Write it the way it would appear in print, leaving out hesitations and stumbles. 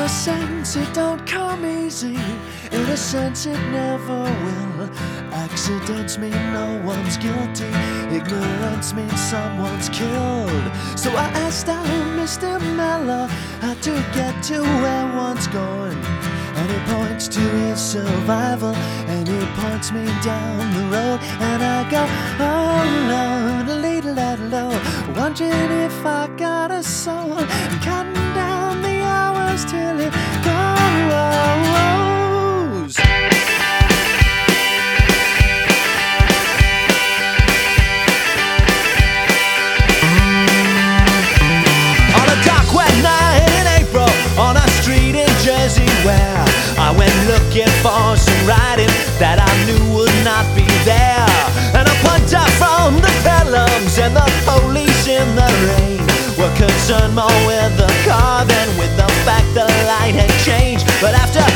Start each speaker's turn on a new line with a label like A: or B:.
A: a sense it don't come easy. In a sense it never will. Accidents mean no one's guilty. Ignorance means someone's killed. So I asked out Mr. Mellor how to get to where one's going. And he points to his survival, and he points me down the road. And I go, oh Lord, lead-a-la-low, wondering if I got a soul, counting down the hours till it goes. On a dark wet night in April, on a street in Jersey where I went looking for some writing that I knew would not be there. And a punter from the Pelhams and the police in the rain were concerned more with the car than with the fact the light had changed. But after